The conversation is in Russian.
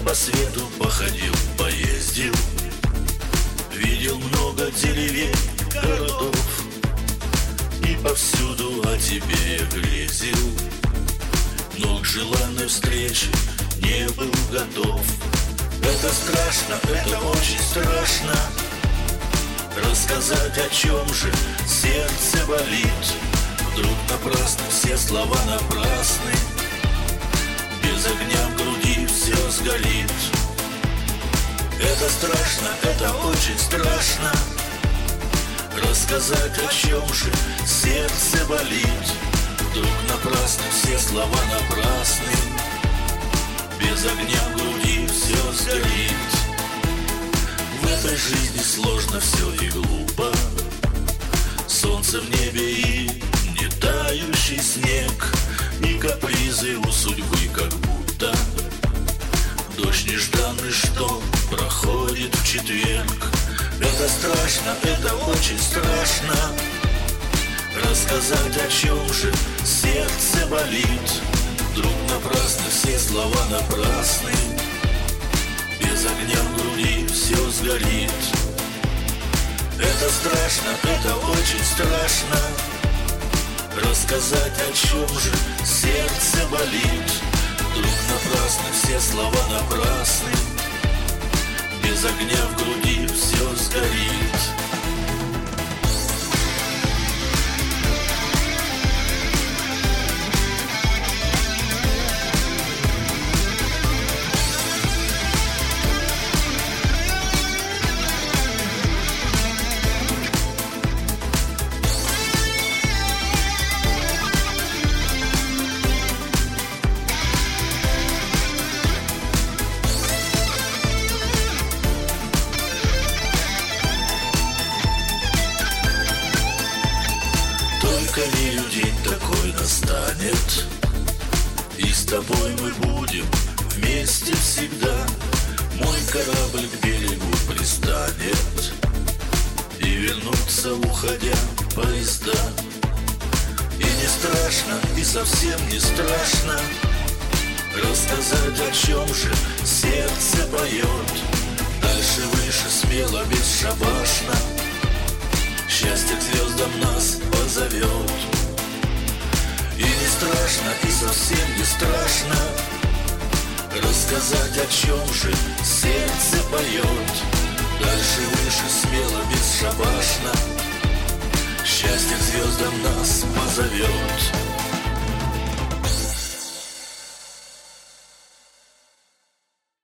по свету походил, поездил, видел много деревень, городов, и повсюду о тебе я грезил, но к желанной встрече не был готов. Это страшно, это очень страшно, рассказать, о чем же сердце болит. Вдруг напрасно, все слова напрасны, без огня в груди все сгорит. Это страшно, это очень страшно, рассказать, о чем же сердце болит. Вдруг напрасно, все слова напрасны, без огня в груди все сгорит. В этой жизни сложно все и глупо, солнце в небе и не тающий снег, и капризы у судьбы как будто дождь нежданный, что проходит в четверг. Это страшно, это очень страшно, рассказать, о чем же сердце болит. Вдруг напрасно, все слова напрасны, без огня в груди все сгорит. Это страшно, это очень страшно, рассказать, о чем же сердце болит. Вдруг напрасно, все слова напрасны, без огня в груди все сгорит. Только верю, день такой настанет, и с тобой мы будем вместе всегда. Мой корабль к берегу пристанет, и вернутся, уходя, поезда. И не страшно, и совсем не страшно, рассказать, о чем же сердце поет. Дальше, выше, смело, бесшабашно, счастье к звездам нас позовет. И не страшно, и совсем не страшно, рассказать, о чем же сердце поет. Дальше, выше, смело, бесшабашно, счастье к звездам нас позовет.